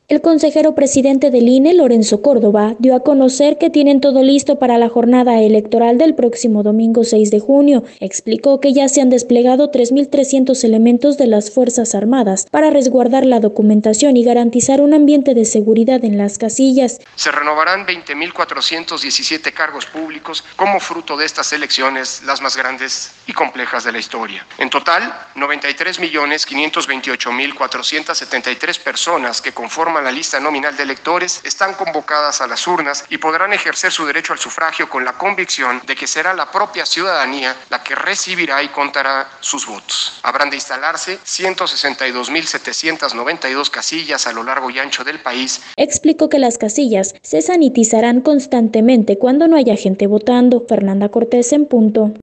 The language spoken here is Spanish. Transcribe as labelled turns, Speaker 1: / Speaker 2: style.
Speaker 1: El consejero presidente del INE, Lorenzo Córdoba, dio a conocer que tienen todo listo para la jornada electoral del próximo domingo 6 de junio. Explicó que ya se han desplegado 3.300 elementos de las Fuerzas Armadas para resguardar la documentación y garantizar un ambiente de seguridad en las casillas.
Speaker 2: Se renovarán 20.417 cargos públicos como fruto de estas elecciones, las más grandes y complejas de la historia. En total, 93.528.473 personas que conforman la lista nominal de electores están convocadas a las urnas y podrán ejercer su derecho al sufragio con la convicción de que será la propia ciudadanía la que recibirá y contará sus votos. Habrán de instalarse 162.792 casillas a lo largo y ancho del país.
Speaker 1: Explicó que las casillas se sanitizarán constantemente cuando no haya gente votando. Fernanda Cortés en punto.